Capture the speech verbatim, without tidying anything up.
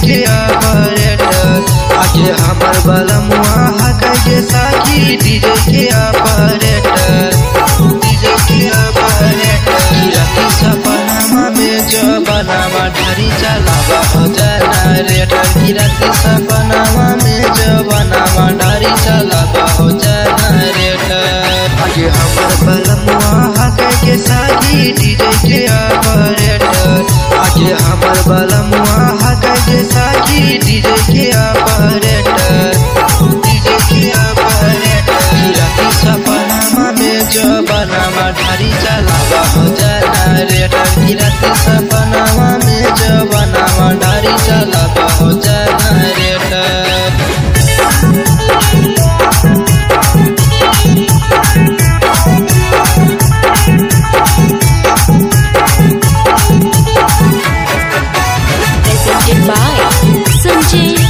के ऑपरेटर आगे हमर बलमुआ हकै साकी डीजे के ऑपरेटर डीजे के ऑपरेटर राती सपनामा में जो बनावा ढारी चलावा हो जनरेटर की राती सपनामा में जो बनावा ढारी चलावा हो जनरेटर आगे हमर बलमुआ हकै साकी डीजे के ऑपरेटर आगे हमर बलमुआ हकै साकी डीजे के ऑपरेटर डीजे के ऑपरेटर राती सपनामा में जो बनावा ढारी चलावा हो जनरेटर की राती सपनामा में जो बनावा ढारी चलावा हो जनरेटर presented by Sanjay